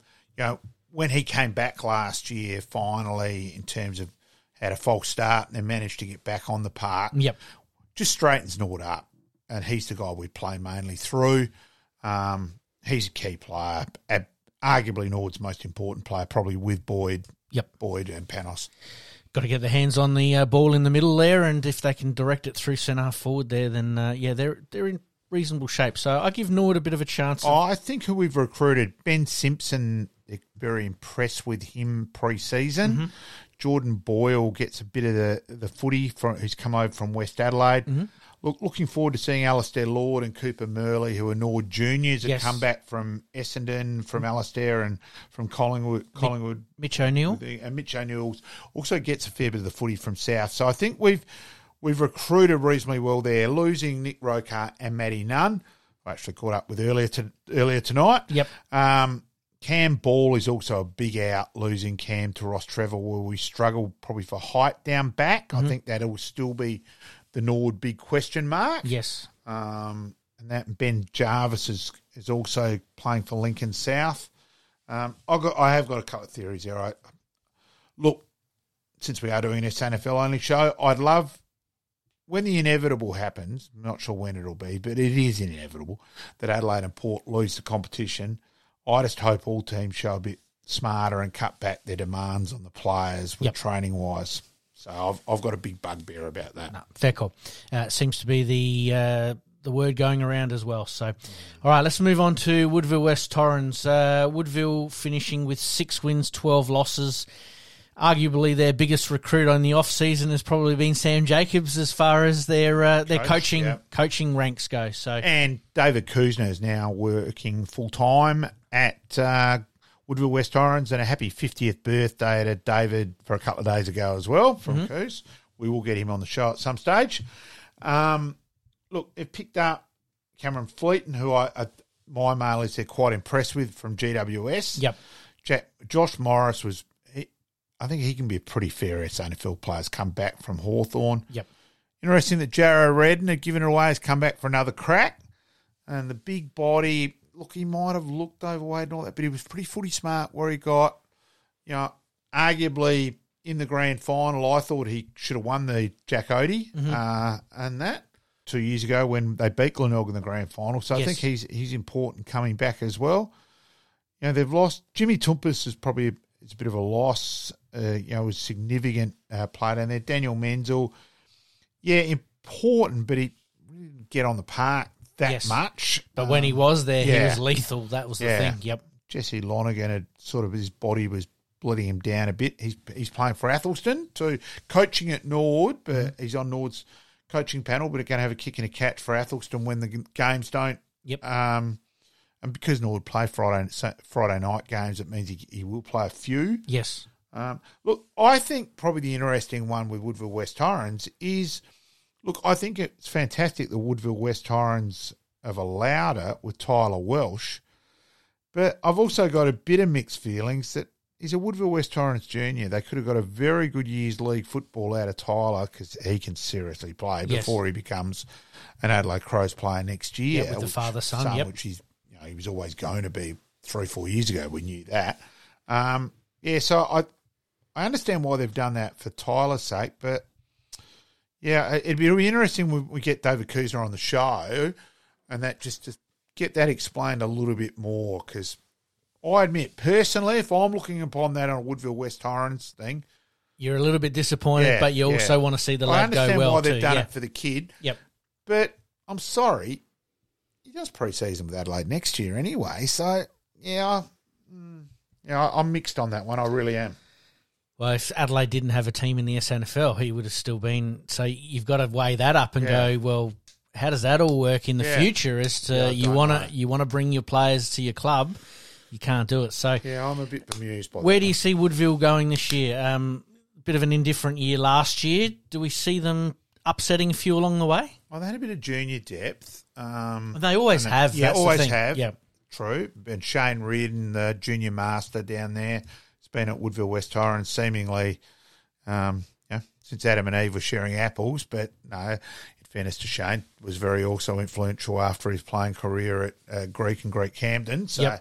when he came back last year, finally, in terms of had a false start and then managed to get back on the park, just straightens Norwood up, and he's the guy we play mainly through. He's a key player, arguably Norwood's most important player, probably with Boyd and Panos. Got to get their hands on the ball in the middle there, and if they can direct it through centre half forward there, then they're in reasonable shape. So I give Norwood a bit of a chance. I think who we've recruited, Ben Simpson, they're very impressed with him pre-season. Mm-hmm. Jordan Boyle gets a bit of the footy who's come over from West Adelaide. Mm-hmm. Looking forward to seeing Alistair Lord and Cooper Murley, who are Norwood juniors that come back from Essendon, from Alistair and from Collingwood. Mitch O'Neill. And Mitch O'Neill also gets a fair bit of the footy from South. So I think we've recruited reasonably well there. Losing Nick Rokar and Matty Nunn, I actually caught up with earlier tonight. Yep. Cam Ball is also a big out, losing Cam to Ross Trevor, where we struggle probably for height down back. I think that'll still be the Norwood big question mark. Yes. And that Ben Jarvis is also playing for Lincoln South. I have got a couple of theories there. Look, since we are doing this NFL only show, I'd love, when the inevitable happens, I'm not sure when it'll be, but it is inevitable, that Adelaide and Port lose the competition. I just hope all teams show a bit smarter and cut back their demands on the players with training-wise. So I've got a big bugbear about that. No, fair call. Seems to be the word going around as well. So, all right, let's move on to Woodville West Torrens. Woodville finishing with 6 wins, 12 losses. Arguably their biggest recruit on the off-season has probably been Sam Jacobs as far as their coaching ranks go. So, and David Kuzner is now working full-time at Woodville West Torrens, and a happy 50th birthday to David for a couple of days ago as well from Coos. We will get him on the show at some stage. Look, they've picked up Cameron Fleeton, who my mail is they're quite impressed with from GWS. Yep. Josh Morris I think he can be a pretty fair SANFL player. Has come back from Hawthorn. Yep. Interesting that Jarrah Redden had given it away, has come back for another crack. And the big body, look, he might have looked overweight and all that, but he was pretty footy smart where he got, arguably in the grand final, I thought he should have won the Jack Odie and that 2 years ago when they beat Glenelg in the grand final. So I think he's important coming back as well. They've lost. Jimmy Tumpus is probably it's a bit of a loss. Was significant player down there. Daniel Menzel, important, but he didn't get on the park that much. But when he was there, he was lethal. That was the thing. Yep. Jesse Lonergan had sort of his body was letting him down a bit. He's playing for Athelston, to coaching at Norwood, but he's on Norwood's coaching panel, but going to have a kick and a catch for Athelston when the games don't. Yep. And because Norwood play Friday night games, it means he will play a few. Yes. Look, I think probably the interesting one with Woodville West Torrens is, look, I think it's fantastic that Woodville West Torrens have allowed it with Tyler Welsh, but I've also got a bit of mixed feelings that he's a Woodville West Torrens junior. They could have got a very good year's league football out of Tyler because he can seriously play before he becomes an Adelaide Crows player next year. With the father-son, which he's, he was always going to be 3-4 years ago. We knew that. So I understand why they've done that for Tyler's sake, but it'd be really interesting when we get David Kuzner on the show and that just to get that explained a little bit more, because I admit, personally, if I'm looking upon that on a Woodville West Torrens thing, you're a little bit disappointed, but you also want to see the lad go well too. I understand why they've done it for the kid. Yep. But I'm sorry, you does pre-season with Adelaide next year anyway. So, yeah, I'm mixed on that one. I really am. Well, if Adelaide didn't have a team in the SNFL, he would have still been. So you've got to weigh that up and go, well, how does that all work in the future? As to you want to bring your players to your club, you can't do it. So yeah, I'm a bit bemused by that. Where do you see Woodville going this year? Bit of an indifferent year last year. Do we see them upsetting a few along the way? Well, they had a bit of junior depth. They always have. Yeah, that's always the thing. have. Yeah. True. And Shane Reardon, the junior master down there, has been at Woodville West Torrens seemingly since Adam and Eve were sharing apples. But no, in fairness to Shane, was very also influential after his playing career at Greek and Greek Camden. So,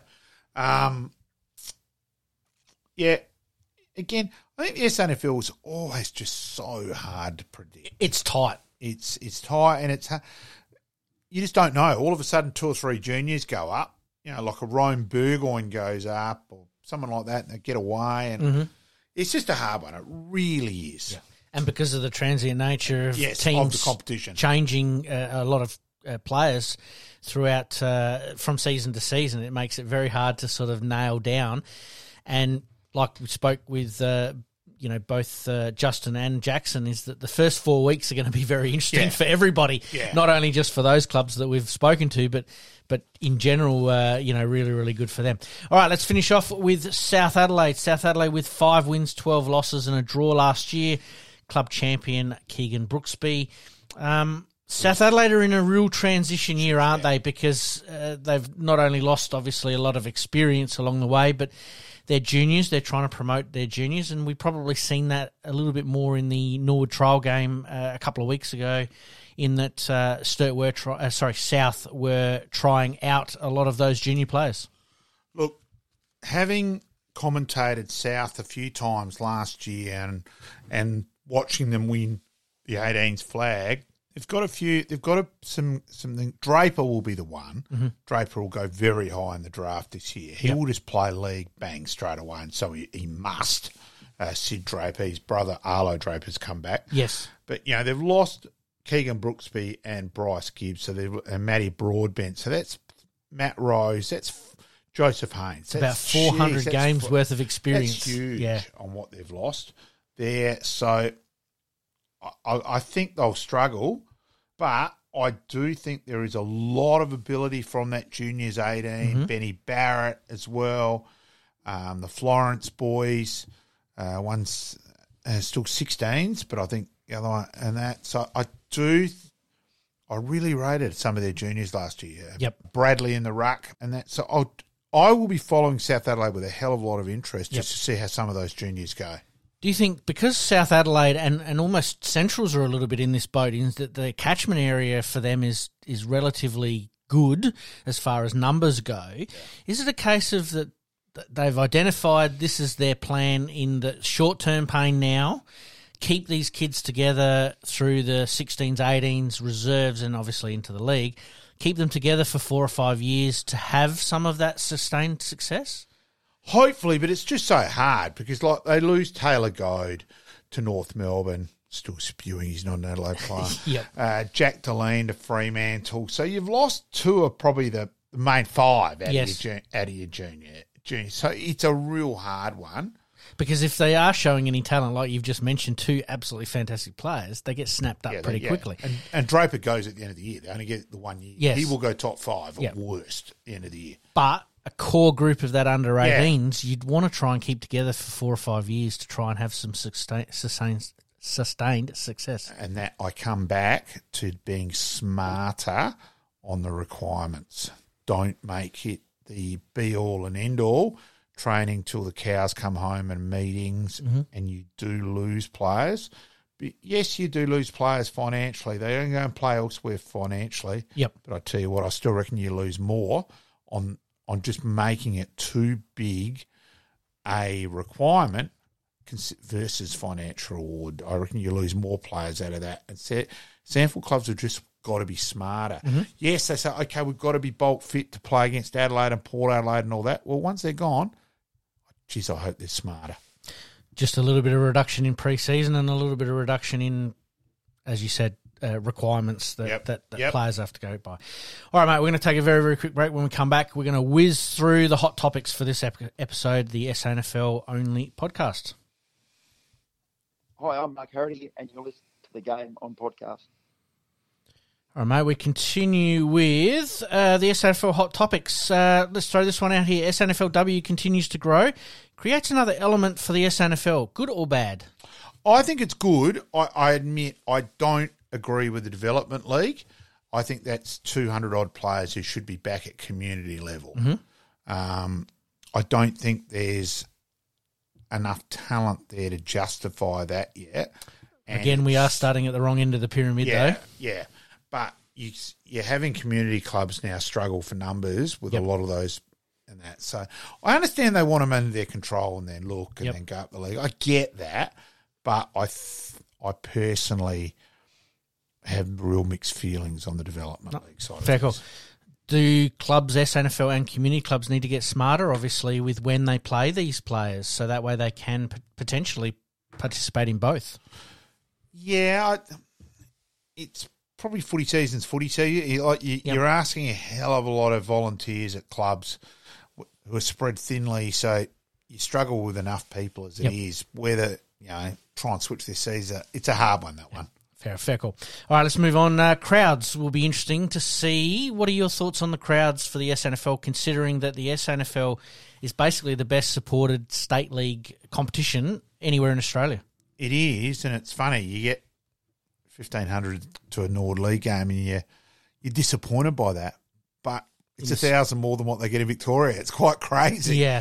again, I think the SNFL is always just so hard to predict. It's tight. It's tight, and it's you just don't know. All of a sudden, 2 or 3 juniors go up. Like a Rome Burgoyne goes up, or someone like that, and they get away. And it's just a hard one. It really is. Yeah. And because of the transient nature of teams of the competition, changing a lot of players throughout from season to season, it makes it very hard to sort of nail down. And like we spoke with both Justin and Jackson, is that the first 4 weeks are going to be very interesting for everybody, not only just for those clubs that we've spoken to, but in general, really, really good for them. All right, let's finish off with South Adelaide. South Adelaide with 5 wins, 12 losses and a draw last year. Club champion Keegan Brooksby. South Adelaide are in a real transition year, aren't they? Because they've not only lost, obviously, a lot of experience along the way, but their juniors, they're trying to promote their juniors, and we've probably seen that a little bit more in the Norwood trial game a couple of weeks ago, in that South were trying out a lot of those junior players. Look, having commentated South a few times last year and watching them win the 18s flag, they've got something. Draper will be the one. Mm-hmm. Draper will go very high in the draft this year. He will just play league bang straight away, and so he must. Sid Draper, his brother Arlo Draper's come back. Yes. But, they've lost Keegan Brooksby and Bryce Gibbs, and Matty Broadbent. So that's Matt Rose, that's Joseph Haynes. That's about 400 games worth of experience. That's huge on what they've lost there. So I think they'll struggle, but I do think there is a lot of ability from that juniors 18, Benny Barrett as well, the Florence boys, one's still 16s, but I think the other one and that. So I really rated some of their juniors last year. Yep. Bradley in the ruck and that. So I will be following South Adelaide with a hell of a lot of interest just to see how some of those juniors go. Do you think, because South Adelaide and almost Centrals are a little bit in this boat, in that the catchment area for them is relatively good as far as numbers go, is it a case of that they've identified this is their plan in the short-term pain now, keep these kids together through the 16s, 18s, reserves, and obviously into the league, keep them together for 4 or 5 years to have some of that sustained success? Hopefully, but it's just so hard because they lose Taylor Goad to North Melbourne, still spewing he's not an Adelaide player. Jack Deline to Fremantle. So you've lost 2 of probably the main 5 out of your junior. So it's a real hard one. Because if they are showing any talent, like you've just mentioned, 2 absolutely fantastic players, they get snapped up pretty quickly. And Draper goes at the end of the year. They only get the 1 year. Yes. He will go top 5 or worst at the end of the year. But a core group of that under 18s, you'd want to try and keep together for 4 or 5 years to try and have some sustained success. And that I come back to being smarter on the requirements. Don't make it the be-all and end-all. Training till the cows come home and meetings, and you do lose players. But yes, you do lose players financially. They don't go and play elsewhere financially. Yep. But I tell you what, I still reckon you lose more on just making it too big a requirement versus financial reward. I reckon you lose more players out of that. And SANFL clubs have just got to be smarter. Yes, they say, okay, we've got to be bulk fit to play against Adelaide and Port Adelaide and all that. Well, once they're gone, geez, I hope they're smarter. Just a little bit of reduction in pre-season and a little bit of reduction in, as you said, requirements that, Yep. that Yep. players have to go by. All right, mate, we're going to take a very, very quick break. When we come back, we're going to whiz through the hot topics for this episode, the SANFL Only podcast. Hi, I'm Mark Harity, and you're listening to the Game On podcast. All right, mate, we continue with the SANFL hot topics. Let's throw this one out here. SANFLW continues to grow, creates another element for the SANFL. Good or bad? I think it's good. I admit I don't agree with the development league. I think that's 200-odd players who should be back at community level. I don't think there's enough talent there to justify that yet. And Again, we are starting at the wrong end of the pyramid, though. Yeah. But you're having community clubs now struggle for numbers with a lot of those and that. So I understand they want them under their control and then look and then go up the league. I get that, but I personally have real mixed feelings on the development league side. Fair of call. things. Do clubs, SANFL and community clubs, need to get smarter, obviously, with when they play these players, so that way they can potentially participate in both? Yeah, it's probably footy season's footy season. You're asking a hell of a lot of volunteers at clubs who are spread thinly, so you struggle with enough people as it is. Whether, try and switch this season, it's a hard one, that one. Fair call. All right, let's move on. Crowds will be interesting to see. What are your thoughts on the crowds for the SANFL, considering that the SANFL is basically the best supported state league competition anywhere in Australia? It is, and it's funny. You get 1,500 to a Nord League game, and you're disappointed by that. But it's 1,000 more than what they get in Victoria. It's quite crazy. Yeah.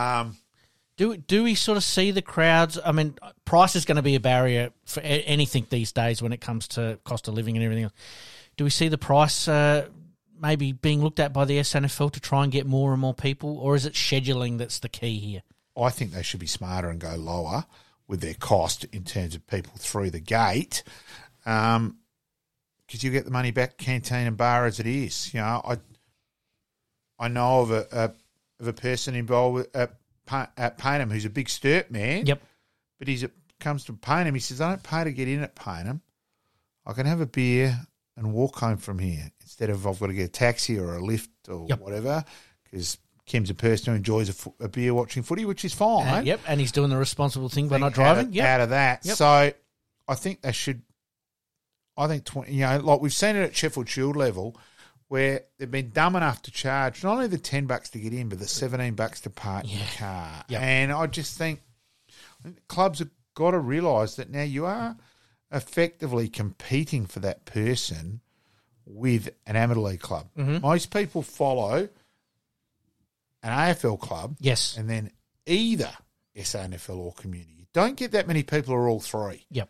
Do we sort of see the crowds? I mean, price is going to be a barrier for anything these days when it comes to cost of living and everything else. Do we see the price maybe being looked at by the SANFL to try and get more and more people, or is it scheduling that's the key here? I think they should be smarter and go lower with their cost in terms of people through the gate, because you get the money back, canteen and bar as it is. I know of a person involved at Payneham who's a big sturt man. Yep. But comes to Payneham, he says, I don't pay to get in at Payneham. I can have a beer and walk home from here instead of I've got to get a taxi or a lift or whatever, because Kim's a person who enjoys a beer watching footy, which is fine. And he's doing the responsible thing by not driving. Out of that. Yep. So I think they should, like we've seen it at Sheffield Shield level, where they've been dumb enough to charge not only the $10 to get in, but the $17 to park your car. Yep. And I just think clubs have got to realise that now you are effectively competing for that person with an amateur league club. Mm-hmm. Most people follow an AFL club, and then either SANFL or community. You don't get that many people who are all three. Yep.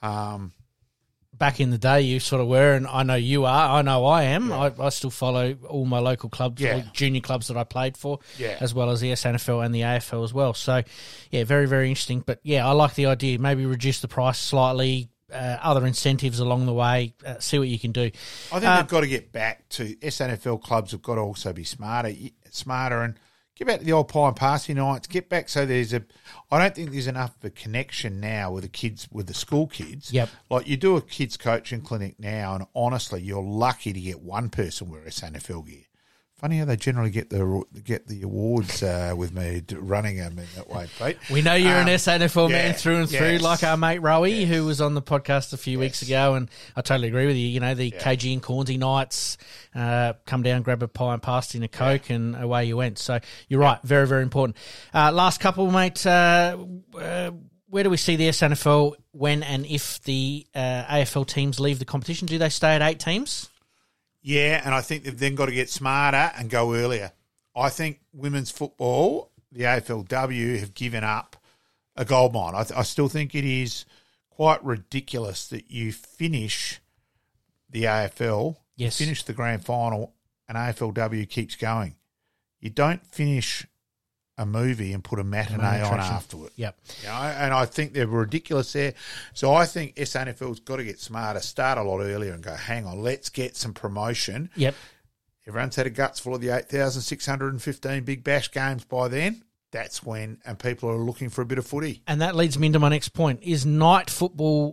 Back in the day, you sort of were, and I know you are. I know I am. Yeah. I still follow all my local clubs, junior clubs that I played for, as well as the SANFL and the AFL as well. So, very, very interesting. But, I like the idea. Maybe reduce the price slightly, other incentives along the way, see what you can do. I think they've got to get back to SANFL clubs have got to also be smarter and get back to the old pie and pasty nights. Get back so I don't think there's enough of a connection now with the kids, with the school kids. Yep. Like you do a kids coaching clinic now, and honestly, you're lucky to get one person wear a SANFL gear. Funny how they generally get the awards with me running them in that way, Pete. We know you're an SANFL man through and through, like our mate Rowie, who was on the podcast a few weeks ago, and I totally agree with you. The KG and Cornsey nights, come down, grab a pie and pasty and a Coke, and away you went. So you're right, very, very important. Last couple, mate, where do we see the SANFL when and if the AFL teams leave the competition? Do they stay at 8 teams? Yeah, and I think they've then got to get smarter and go earlier. I think women's football, the AFLW, have given up a gold mine. I still think it is quite ridiculous that you finish the AFL, you finish the grand final, and AFLW keeps going. You don't finish a movie and put a matinee on afterward. Yep. And I think they're ridiculous there. So I think SANFL's got to get smarter, start a lot earlier and go, hang on, let's get some promotion. Yep. Everyone's had a guts full of the 8,615 Big Bash games by then. That's when, and people are looking for a bit of footy. And that leads me into my next point. Is night football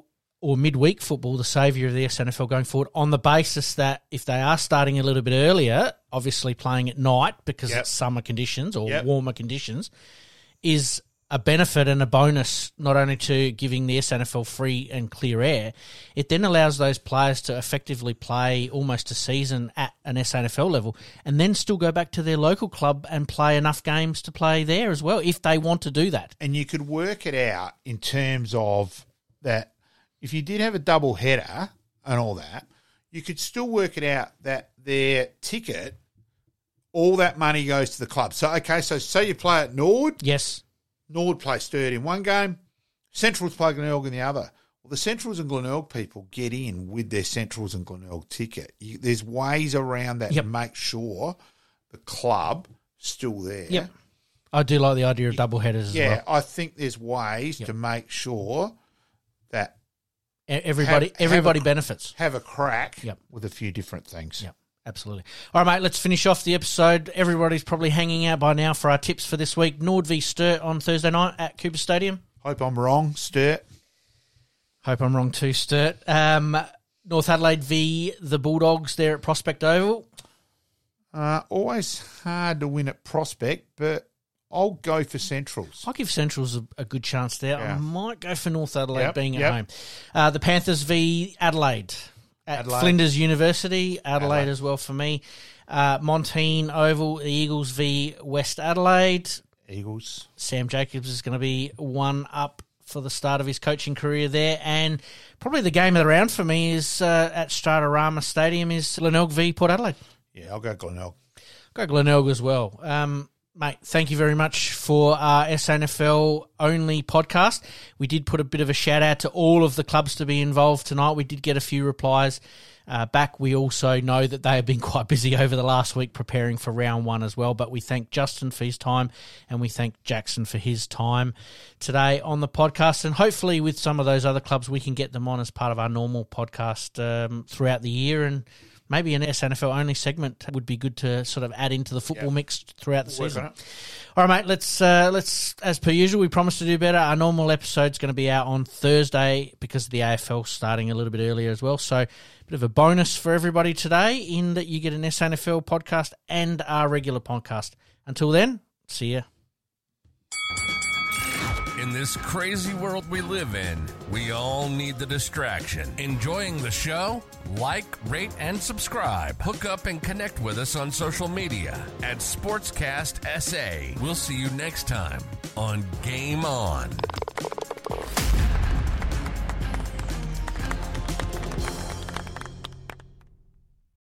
or midweek football the saviour of the SNFL going forward, on the basis that if they are starting a little bit earlier, obviously playing at night because it's summer conditions or warmer conditions, is a benefit and a bonus not only to giving the SNFL free and clear air, it then allows those players to effectively play almost a season at an SNFL level and then still go back to their local club and play enough games to play there as well if they want to do that. And you could work it out in terms of that if you did have a double header and all that, you could still work it out that their ticket, all that money goes to the club. So, okay, so say you play at Nord. Yes. Nord play Sturt in one game, Centrals play Glenelg in the other. Well, the Centrals and Glenelg people get in with their Centrals and Glenelg ticket. There's ways around that to make sure the club still there. Yep. I do like the idea of double headers as well. Yeah, I think there's ways to make sure that everybody benefits. Have a crack with a few different things. Yep. Absolutely. All right, mate, let's finish off the episode. Everybody's probably hanging out by now for our tips for this week. Nord v Sturt on Thursday night at Cooper Stadium. Hope I'm wrong, Sturt. Hope I'm wrong too, Sturt. North Adelaide v the Bulldogs there at Prospect Oval. Always hard to win at Prospect, but I'll go for Centrals. I'll give Centrals a good chance there. Yeah. I might go for North Adelaide being at home. The Panthers v Adelaide. At Flinders University, Adelaide as well for me. Montine Oval, the Eagles v West Adelaide. Eagles. Sam Jacobs is going to be one up for the start of his coaching career there. And probably the game of the round for me is at Stratorama Stadium is Glenelg v Port Adelaide. Yeah, I'll go Glenelg. Go Glenelg as well. Mate, thank you very much for our SNFL only podcast. We did put a bit of a shout out to all of the clubs to be involved tonight. We did get a few replies back. We also know that they have been quite busy over the last week preparing for round one as well. But we thank Justin for his time and we thank Jackson for his time today on the podcast. And hopefully with some of those other clubs, we can get them on as part of our normal podcast throughout the year, and maybe an SNFL only segment would be good to sort of add into the football mix throughout the season. All right, mate, let's, as per usual, we promised to do better. Our normal episode's going to be out on Thursday because of the AFL starting a little bit earlier as well. So a bit of a bonus for everybody today in that you get an SNFL podcast and our regular podcast. Until then, see ya. In this crazy world we live in, we all need the distraction. Enjoying the show? Like, rate, and subscribe. Hook up and connect with us on social media at Sportscast SA. We'll see you next time on Game On.